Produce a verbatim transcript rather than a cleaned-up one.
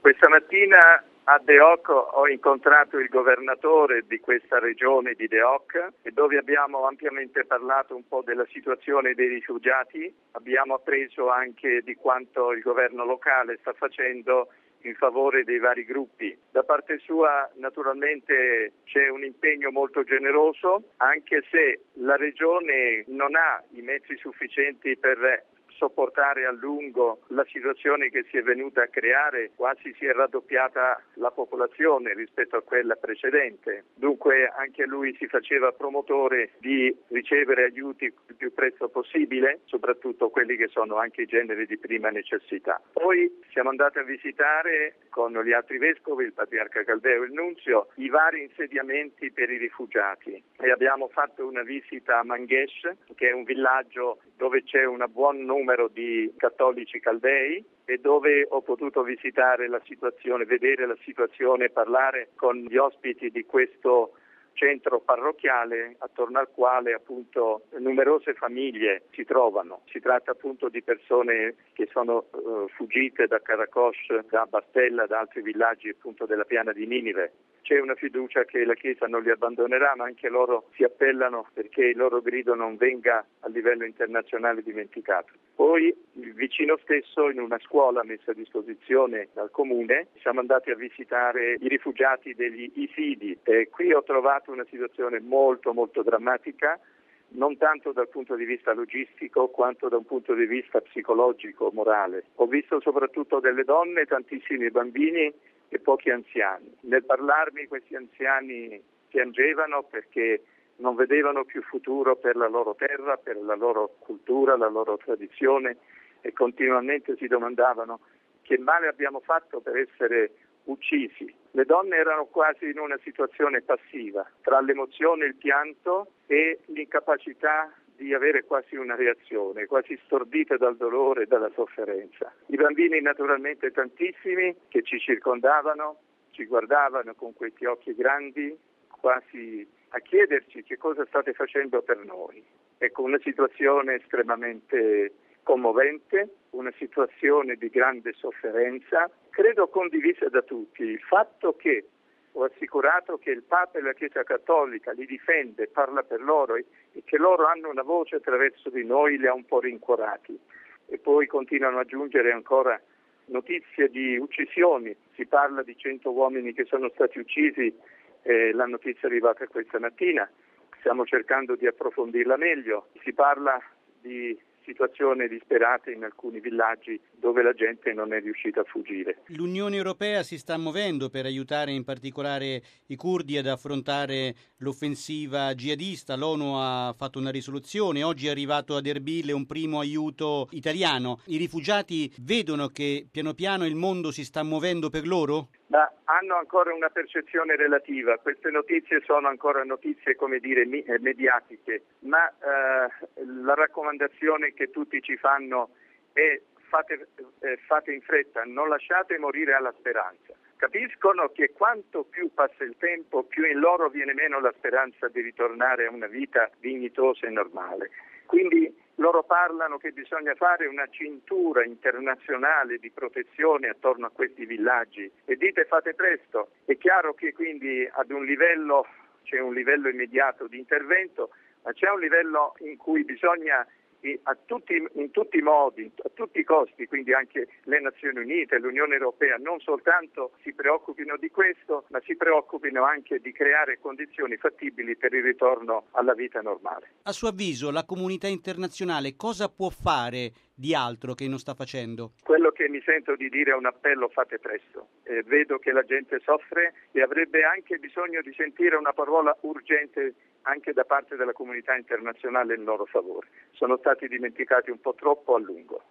Questa mattina a Deoc ho incontrato il governatore di questa regione di Deoc, dove abbiamo ampiamente parlato un po' della situazione dei rifugiati. Abbiamo appreso anche di quanto il governo locale sta facendo in favore dei vari gruppi. Da parte sua naturalmente c'è un impegno molto generoso, anche se la regione non ha i mezzi sufficienti per sopportare a lungo la situazione che si è venuta a creare. Quasi si è raddoppiata la popolazione rispetto a quella precedente. Dunque anche lui si faceva promotore di ricevere aiuti il più presto possibile, soprattutto quelli che sono anche i generi di prima necessità. Poi siamo andati a visitare con gli altri vescovi, il patriarca Caldeo e il nunzio, i vari insediamenti per i rifugiati e abbiamo fatto una visita a Mangesh, che è un villaggio dove c'è un buon numero di cattolici caldei e dove ho potuto visitare la situazione, vedere la situazione, parlare con gli ospiti di questo centro parrocchiale attorno al quale appunto numerose famiglie si trovano. Si tratta appunto di persone che sono uh, fuggite da Karakosh, da Bartella, da altri villaggi appunto della piana di Ninive. C'è una fiducia che la Chiesa non li abbandonerà, ma anche loro si appellano perché il loro grido non venga a livello internazionale dimenticato. Poi il vicino stesso, in una scuola messa a disposizione dal comune, siamo andati a visitare i rifugiati degli Isidi e qui ho trovato una situazione molto molto drammatica, non tanto dal punto di vista logistico quanto da un punto di vista psicologico, morale. Ho visto soprattutto delle donne, tantissimi bambini e pochi anziani. Nel parlarmi questi anziani piangevano perché non vedevano più futuro per la loro terra, per la loro cultura, la loro tradizione e continuamente si domandavano che male abbiamo fatto per essere uccisi. Le donne erano quasi in una situazione passiva, tra l'emozione, il pianto e l'incapacità di avere quasi una reazione, quasi stordite dal dolore e dalla sofferenza. I bambini naturalmente tantissimi che ci circondavano, ci guardavano con questi occhi grandi, quasi a chiederci che cosa state facendo per noi. Ecco, una situazione estremamente commovente, una situazione di grande sofferenza, credo condivisa da tutti. Il fatto che ho assicurato che il Papa e la Chiesa Cattolica li difende, parla per loro e, e che loro hanno una voce attraverso di noi, li ha un po' rincuorati. E poi continuano ad aggiungere ancora notizie di uccisioni, si parla di cento uomini che sono stati uccisi, eh, la notizia è arrivata questa mattina, stiamo cercando di approfondirla meglio, si parla di situazioni disperate in alcuni villaggi dove la gente non è riuscita a fuggire. L'Unione Europea si sta muovendo per aiutare in particolare i curdi ad affrontare l'offensiva jihadista. L'ONU ha fatto una risoluzione, oggi è arrivato ad Erbil un primo aiuto italiano. I rifugiati vedono che piano piano il mondo si sta muovendo per loro? Ma hanno ancora una percezione relativa, queste notizie sono ancora notizie, come dire, mediatiche, ma eh, la raccomandazione che tutti ci fanno è fate, eh, fate in fretta, non lasciate morire alla speranza. Capiscono che quanto più passa il tempo, più in loro viene meno la speranza di ritornare a una vita dignitosa e normale. Quindi loro parlano che bisogna fare una cintura internazionale di protezione attorno a questi villaggi e dite fate presto. È chiaro che quindi ad un livello c'è un livello immediato di intervento, ma c'è un livello in cui bisogna a tutti, in tutti i modi, a tutti i costi, quindi anche le Nazioni Unite, l'Unione Europea, non soltanto si preoccupino di questo, ma si preoccupino anche di creare condizioni fattibili per il ritorno alla vita normale. A suo avviso, la comunità internazionale cosa può fare di altro che non sta facendo? Quello che mi sento di dire è un appello: fate presto. Eh, vedo che la gente soffre e avrebbe anche bisogno di sentire una parola urgente anche da parte della comunità internazionale in loro favore. Sono stati dimenticati un po' troppo a lungo.